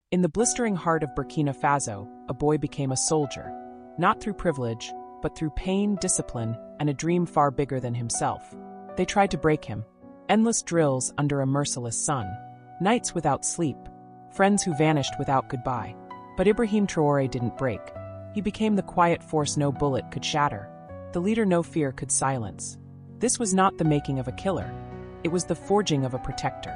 In the blistering heart of Burkina Faso, a boy became a soldier, not through privilege, but through pain, discipline, and a dream far bigger than himself. They tried to break him. Endless drills under a merciless sun, nights without sleep, friends who vanished without goodbye. But Ibrahim Traoré didn't break. He became the quiet force no bullet could shatter, the leader no fear could silence. This was not the making of a killer. It was the forging of a protector.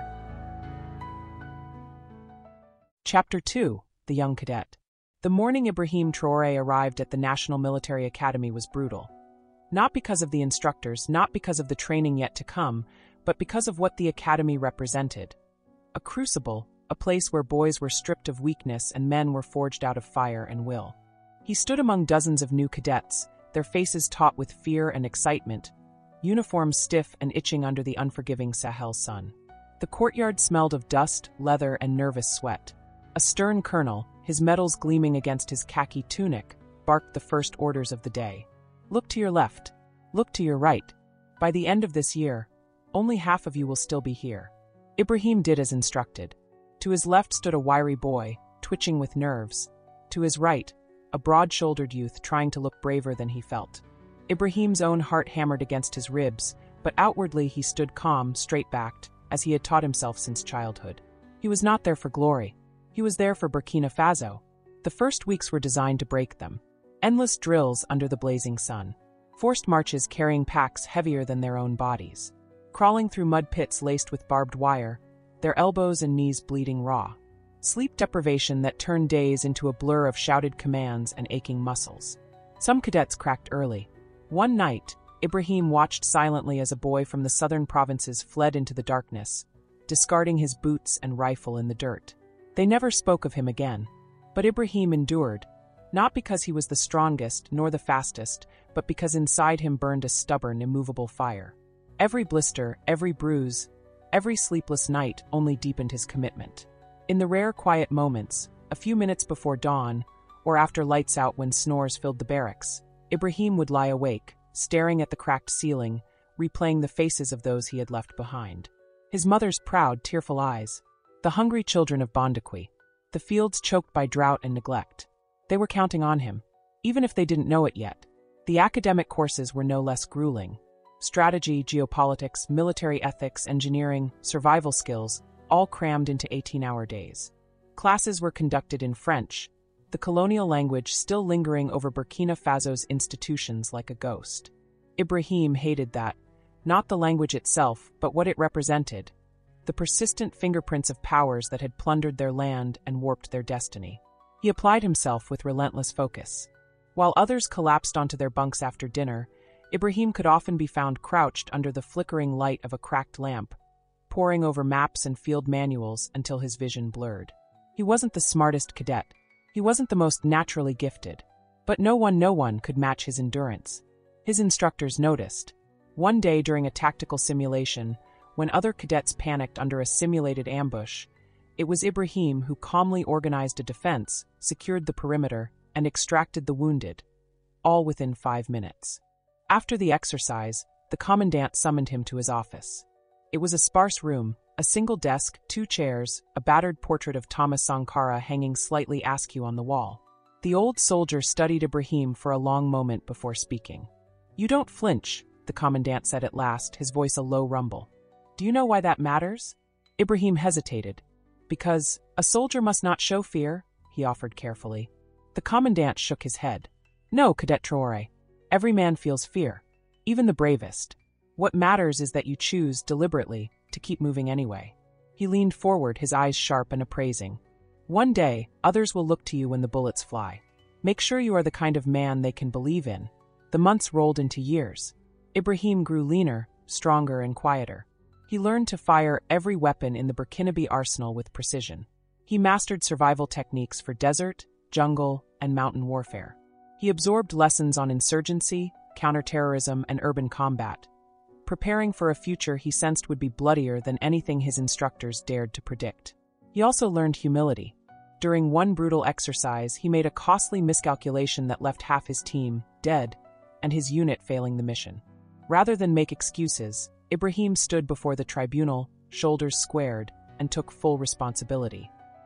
Chapter 2: The Young Cadet. The morning Ibrahim Traoré arrived at the National Military Academy was brutal. Not because of the instructors, not because of the training yet to come, but because of what the academy represented. A crucible, a place where boys were stripped of weakness and men were forged out of fire and will. He stood among dozens of new cadets, their faces taut with fear and excitement, uniforms stiff and itching under the unforgiving Sahel sun. The courtyard smelled of dust, leather, and nervous sweat. A stern colonel, his medals gleaming against his khaki tunic, barked the first orders of the day. Look to your left. Look to your right. By the end of this year, only half of you will still be here. Ibrahim did as instructed. To his left stood a wiry boy, twitching with nerves. To his right, a broad-shouldered youth trying to look braver than he felt. Ibrahim's own heart hammered against his ribs, but outwardly he stood calm, straight-backed, as he had taught himself since childhood. He was not there for glory. He was there for Burkina Faso. The first weeks were designed to break them. Endless drills under the blazing sun. Forced marches carrying packs heavier than their own bodies. Crawling through mud pits laced with barbed wire, their elbows and knees bleeding raw. Sleep deprivation that turned days into a blur of shouted commands and aching muscles. Some cadets cracked early. One night, Ibrahim watched silently as a boy from the southern provinces fled into the darkness, discarding his boots and rifle in the dirt. They never spoke of him again. But Ibrahim endured, not because he was the strongest nor the fastest, but because inside him burned a stubborn, immovable fire. Every blister, every bruise, every sleepless night only deepened his commitment. In the rare quiet moments, a few minutes before dawn, or after lights out when snores filled the barracks, Ibrahim would lie awake, staring at the cracked ceiling, replaying the faces of those he had left behind. His mother's proud, tearful eyes. The hungry children of Bondakwi. The fields choked by drought and neglect. They were counting on him, even if they didn't know it yet. The academic courses were no less grueling. Strategy, geopolitics, military ethics, engineering, survival skills, all crammed into 18-hour days. Classes were conducted in French, the colonial language still lingering over Burkina Faso's institutions like a ghost. Ibrahim hated that, not the language itself, but what it represented. The persistent fingerprints of powers that had plundered their land and warped their destiny. He applied himself with relentless focus. While others collapsed onto their bunks after dinner, Ibrahim could often be found crouched under the flickering light of a cracked lamp, poring over maps and field manuals until his vision blurred. He wasn't the smartest cadet. He wasn't the most naturally gifted. But no one could match his endurance. His instructors noticed. One day during a tactical simulation, when other cadets panicked under a simulated ambush, it was Ibrahim who calmly organized a defense, secured the perimeter, and extracted the wounded, all within 5 minutes. After the exercise, the commandant summoned him to his office. It was a sparse room, a single desk, 2 chairs, a battered portrait of Thomas Sankara hanging slightly askew on the wall. The old soldier studied Ibrahim for a long moment before speaking. "You don't flinch," the commandant said at last, his voice a low rumble. "Do you know why that matters?" Ibrahim hesitated. "Because a soldier must not show fear," he offered carefully. The commandant shook his head. "No, Cadet Traoré. Every man feels fear, even the bravest. What matters is that you choose, deliberately, to keep moving anyway." He leaned forward, his eyes sharp and appraising. "One day, others will look to you when the bullets fly. Make sure you are the kind of man they can believe in." The months rolled into years. Ibrahim grew leaner, stronger, and quieter. He learned to fire every weapon in the Burkinabe arsenal with precision. He mastered survival techniques for desert, jungle, and mountain warfare. He absorbed lessons on insurgency, counterterrorism, and urban combat, preparing for a future he sensed would be bloodier than anything his instructors dared to predict. He also learned humility. During one brutal exercise, he made a costly miscalculation that left half his team dead and his unit failing the mission. Rather than make excuses, Ibrahim stood before the tribunal, shoulders squared, and took full responsibility.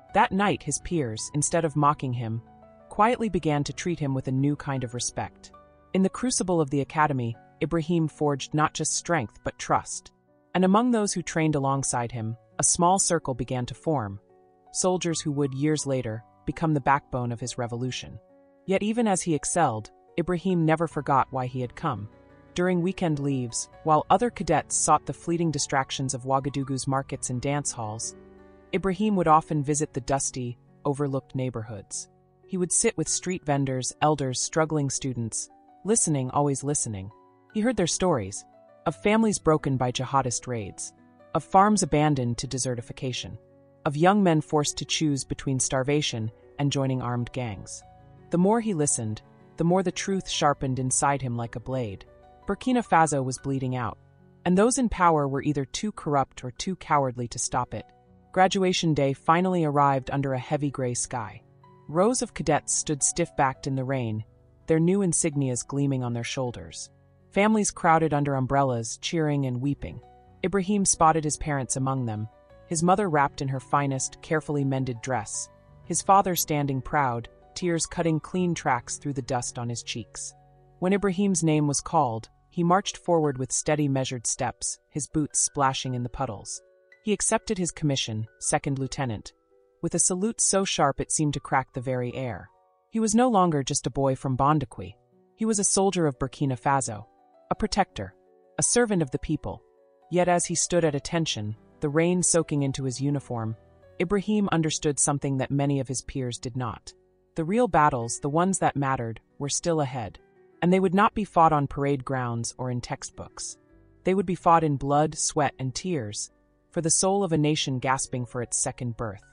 That night his peers, instead of mocking him, quietly began to treat him with a new kind of respect. In the crucible of the academy, Ibrahim forged not just strength but trust. And among those who trained alongside him, a small circle began to form, soldiers who would, years later, become the backbone of his revolution. Yet even as he excelled, Ibrahim never forgot why he had come. During weekend leaves, while other cadets sought the fleeting distractions of Ouagadougou's markets and dance halls, Ibrahim would often visit the dusty, overlooked neighborhoods. He would sit with street vendors, elders, struggling students, listening, always listening. He heard their stories, of families broken by jihadist raids, of farms abandoned to desertification, of young men forced to choose between starvation and joining armed gangs. The more he listened, the more the truth sharpened inside him like a blade. Burkina Faso was bleeding out, and those in power were either too corrupt or too cowardly to stop it. Graduation day finally arrived under a heavy gray sky. Rows of cadets stood stiff-backed in the rain, their new insignias gleaming on their shoulders. Families crowded under umbrellas, cheering and weeping. Ibrahim spotted his parents among them, his mother wrapped in her finest, carefully mended dress, his father standing proud, tears cutting clean tracks through the dust on his cheeks. When Ibrahim's name was called, he marched forward with steady, measured steps, his boots splashing in the puddles. He accepted his commission, second lieutenant, with a salute so sharp it seemed to crack the very air. He was no longer just a boy from Bondakwi. He was a soldier of Burkina Faso, a protector, a servant of the people. Yet as he stood at attention, the rain soaking into his uniform, Ibrahim understood something that many of his peers did not. The real battles, the ones that mattered, were still ahead, and they would not be fought on parade grounds or in textbooks. They would be fought in blood, sweat, and tears, for the soul of a nation gasping for its second birth.